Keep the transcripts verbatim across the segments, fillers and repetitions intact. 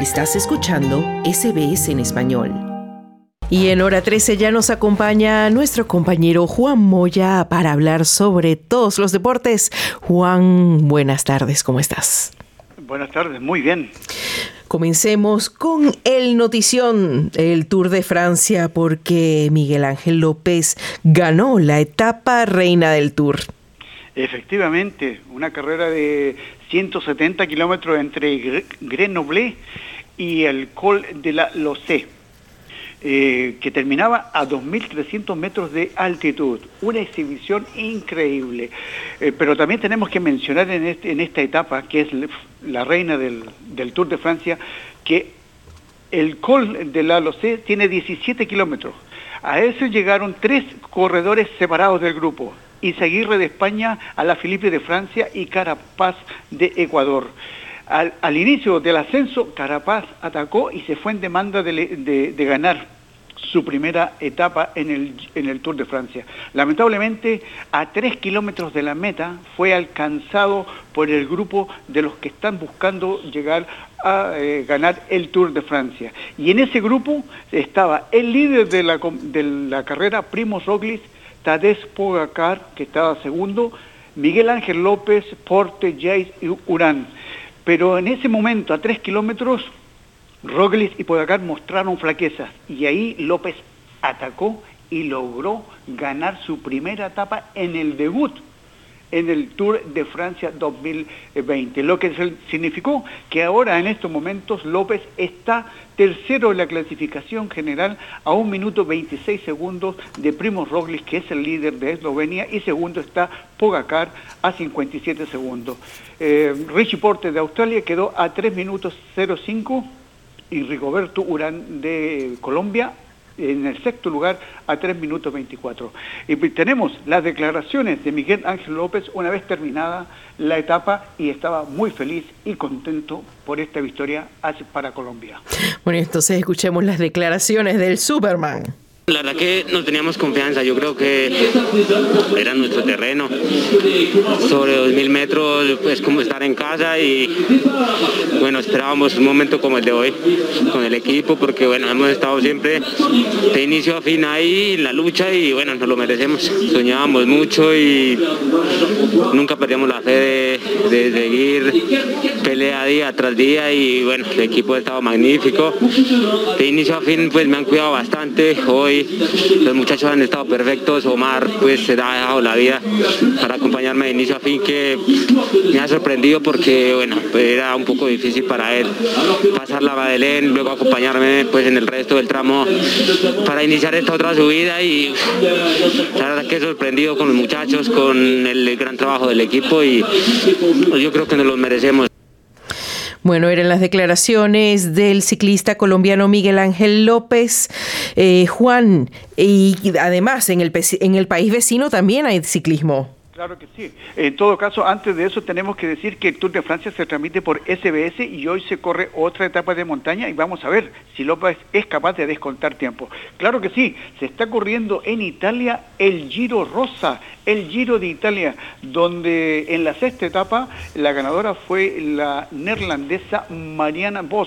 Estás escuchando S B S en español. Y en hora trece ya nos acompaña nuestro compañero Juan Moya para hablar sobre todos los deportes. Juan, buenas tardes, ¿cómo estás? Buenas tardes, muy bien. Comencemos con el notición, el Tour de Francia, porque Miguel Ángel López ganó la etapa reina del Tour. Efectivamente, una carrera de ciento setenta kilómetros entre Grenoble y el Col de la Loze, eh, que terminaba a dos mil trescientos metros de altitud. Una exhibición increíble. Eh, pero también tenemos que mencionar en, este, en esta etapa, que es la reina del, del Tour de Francia, que el Col de la Loze tiene diecisiete kilómetros. A eso llegaron tres corredores separados del grupo: Izaguirre de España, Alaphilippe de Francia y Carapaz de Ecuador. Al, al inicio del ascenso, Carapaz atacó y se fue en demanda de, de, de ganar su primera etapa en el, en el Tour de Francia. Lamentablemente, a tres kilómetros de la meta, fue alcanzado por el grupo de los que están buscando llegar a eh, ganar el Tour de Francia. Y en ese grupo estaba el líder de la, de la carrera, Primož Roglič, Tadej Pogačar, que estaba segundo, Miguel Ángel López, Porte, Yates y Urán. Pero en ese momento, a tres kilómetros, Roglič y Pogačar mostraron flaquezas y ahí López atacó y logró ganar su primera etapa en el debut en el Tour de Francia dos mil veinte, lo que significó que ahora en estos momentos López está tercero en la clasificación general a un minuto veintiséis segundos de Primož Roglič, que es el líder de Eslovenia, y segundo está Pogačar a cincuenta y siete segundos. Eh, Richie Porte de Australia quedó a tres minutos cero cinco y Rigoberto Urán de Colombia en el sexto lugar a tres minutos veinticuatro. Y tenemos las declaraciones de Miguel Ángel López una vez terminada la etapa, y estaba muy feliz y contento por esta victoria para Colombia. Bueno, entonces escuchemos las declaraciones del Superman. La verdad que no teníamos confianza, yo creo que era nuestro terreno. Sobre dos mil metros es pues, como estar en casa, y bueno, esperábamos un momento como el de hoy con el equipo, porque bueno, hemos estado siempre de inicio a fin ahí en la lucha y bueno, nos lo merecemos. Soñábamos mucho y nunca perdíamos la fe de, de seguir pelea día tras día, y bueno, el equipo ha estado magnífico. De inicio a fin pues me han cuidado bastante. Hoy los muchachos han estado perfectos. Omar pues se ha dejado la vida para acompañarme de inicio a fin, que me ha sorprendido porque bueno, pues era un poco difícil para él pasar la Badelén, luego acompañarme pues en el resto del tramo para iniciar esta otra subida, y la verdad que he sorprendido con los muchachos, con el, el gran trabajo del equipo, y pues, yo creo que nos lo merecemos. Bueno, eran las declaraciones del ciclista colombiano Miguel Ángel López. Eh, Juan, y además en el, en el país vecino también hay ciclismo. Claro que sí. En todo caso, antes de eso tenemos que decir que el Tour de Francia se transmite por S B S y hoy se corre otra etapa de montaña, y vamos a ver si López es capaz de descontar tiempo. Claro que sí, se está corriendo en Italia el Giro Rosa, el Giro de Italia, donde en la sexta etapa la ganadora fue la neerlandesa Marianne Vos,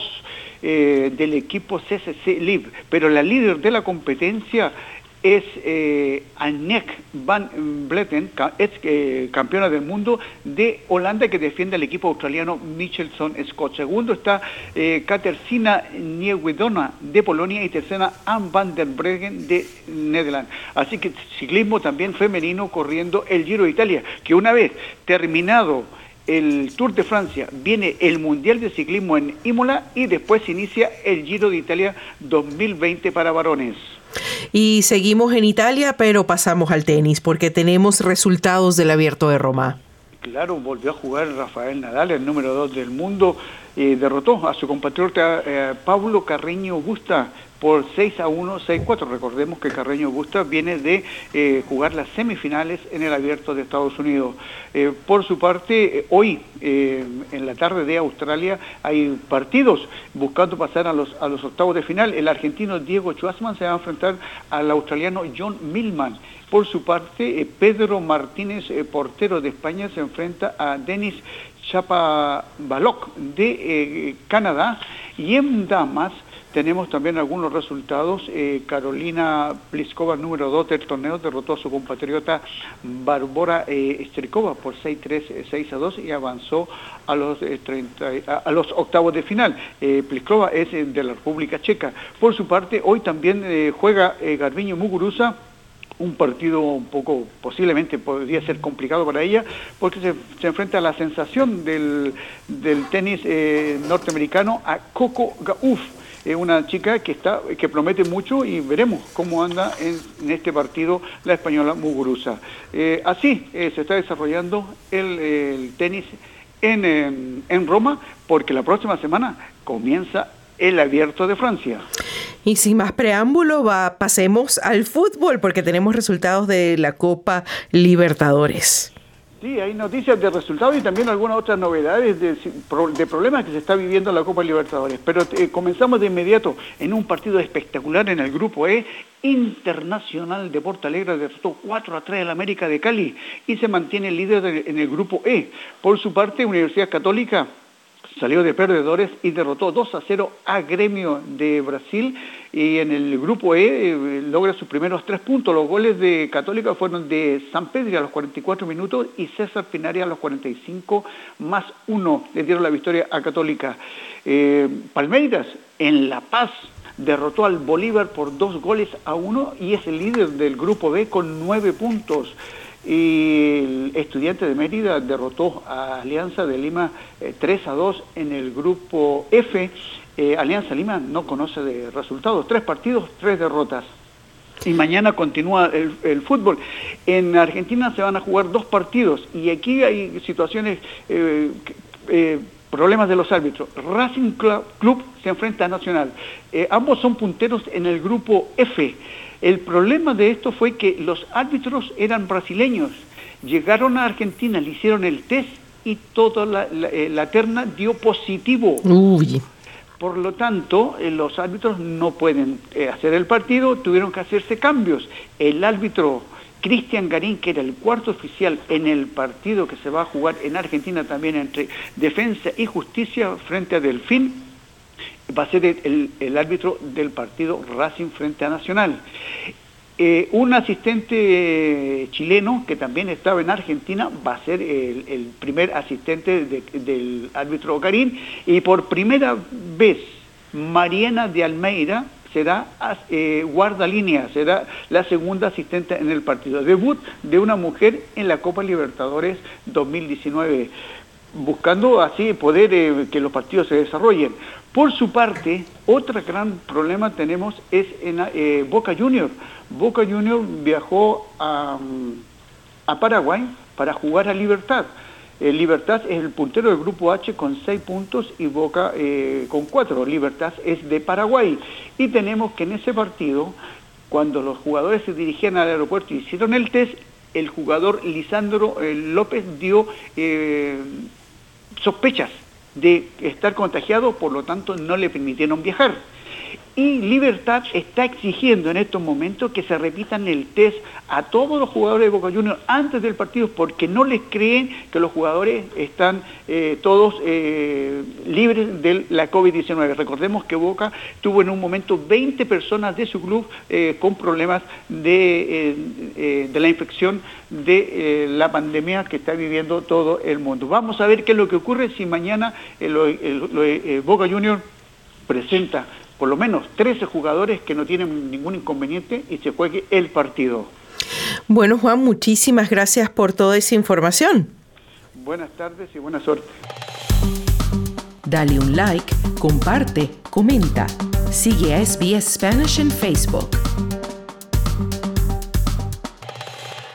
eh, del equipo C C C Live, pero la líder de la competencia es eh, Annemiek van Vleuten, es eh, campeona del mundo de Holanda, que defiende al equipo australiano Michelson Scott. Segundo está eh, Katarzyna Niewedona de Polonia, y tercera Anne van der Breggen de Nederland. Así que ciclismo también femenino corriendo el Giro de Italia, que una vez terminado el Tour de Francia viene el Mundial de Ciclismo en Imola, y después inicia el Giro de Italia dos mil veinte para varones. Y seguimos en Italia, pero pasamos al tenis, porque tenemos resultados del Abierto de Roma. Claro, volvió a jugar Rafael Nadal, el número dos del mundo, eh, derrotó a su compatriota eh, Pablo Carreño Busta por seis a uno, seis a cuatro. Recordemos que Carreño Busta viene de eh, jugar las semifinales en el Abierto de Estados Unidos. Eh, por su parte, eh, hoy eh, en la tarde de Australia hay partidos buscando pasar a los, a los octavos de final. El argentino Diego Schwartzman se va a enfrentar al australiano John Millman. Por su parte, eh, Pedro Martínez, eh, portero de España, se enfrenta a Denis Shapovalov de eh, Canadá, Y en damas tenemos también algunos resultados. Eh, Carolina Pliskova, número dos del torneo, derrotó a su compatriota Barbora eh, Strikova por seis tres, seis a dos y avanzó a los, eh, treinta, a, a los octavos de final. Eh, Pliskova es eh, de la República Checa. Por su parte, hoy también eh, juega eh, Garbiñe Muguruza, un partido un poco, posiblemente podría ser complicado para ella, porque se, se enfrenta a la sensación del, del tenis eh, norteamericano, a Coco Gauff. Es una chica que está que promete mucho y veremos cómo anda en, en este partido la española Muguruza. Eh, así eh, se está desarrollando el, el tenis en, en, en Roma, porque la próxima semana comienza el Abierto de Francia. Y sin más preámbulo, va, pasemos al fútbol, porque tenemos resultados de la Copa Libertadores. Sí, hay noticias de resultados y también algunas otras novedades de, de problemas que se está viviendo en la Copa Libertadores. Pero eh, comenzamos de inmediato en un partido espectacular en el Grupo E. Internacional de Porto Alegre derrotó cuatro a tres al América de Cali y se mantiene líder de, en el Grupo E. Por su parte, Universidad Católica salió de perdedores y derrotó dos a cero a Gremio de Brasil, y en el Grupo E eh, logra sus primeros tres puntos. Los goles de Católica fueron de Sampedri a los cuarenta y cuatro minutos y César Pinari a los cuarenta y cinco más uno. Le dieron la victoria a Católica. Eh, Palmeiras en La Paz derrotó al Bolívar por dos goles a uno y es el líder del Grupo B con nueve puntos. Y el Estudiante de Mérida derrotó a Alianza de Lima eh, tres a dos en el Grupo F. Eh, Alianza Lima no conoce de resultados, tres partidos, tres derrotas. Y mañana continúa el, el fútbol. En Argentina se van a jugar dos partidos y aquí hay situaciones, eh, eh, problemas de los árbitros. Racing Club se enfrenta a Nacional. Eh, ambos son punteros en el Grupo F. El problema de esto fue que los árbitros eran brasileños, llegaron a Argentina, le hicieron el test y toda la, la, la terna dio positivo. Uy. Por lo tanto, eh, los árbitros no pueden eh, hacer el partido, tuvieron que hacerse cambios. El árbitro Cristian Garín, que era el cuarto oficial en el partido que se va a jugar en Argentina también entre Defensa y Justicia frente a Delfín, va a ser el, el, el árbitro del partido Racing frente a Nacional. Eh, un asistente eh, chileno que también estaba en Argentina va a ser el, el primer asistente de, del árbitro Garín, y por primera vez Mariana de Almeida será eh, guardalínea, será la segunda asistente en el partido. Debut de una mujer en la Copa Libertadores dos mil diecinueve, buscando así poder eh, que los partidos se desarrollen. Por su parte, otro gran problema tenemos es en eh, Boca Juniors. Boca Juniors viajó a, a Paraguay para jugar a Libertad. Eh, Libertad es el puntero del Grupo H con seis puntos y Boca eh, con cuatro. Libertad es de Paraguay. Y tenemos que en ese partido, cuando los jugadores se dirigían al aeropuerto y hicieron el test, el jugador Lisandro eh, López dio eh, sospechas de estar contagiado, por lo tanto no le permitieron viajar. Y Libertad está exigiendo en estos momentos que se repitan el test a todos los jugadores de Boca Juniors antes del partido, porque no les creen que los jugadores están eh, todos eh, libres de la COVID diecinueve. Recordemos que Boca tuvo en un momento veinte personas de su club eh, con problemas de, eh, eh, de la infección de eh, la pandemia que está viviendo todo el mundo. Vamos a ver qué es lo que ocurre si mañana eh, lo, eh, lo, eh, Boca Juniors presenta por lo menos trece jugadores que no tienen ningún inconveniente y se juegue el partido. Bueno, Juan, muchísimas gracias por toda esa información. Buenas tardes y buena suerte. Dale un like, comparte, comenta. Sigue a S B S Spanish en Facebook.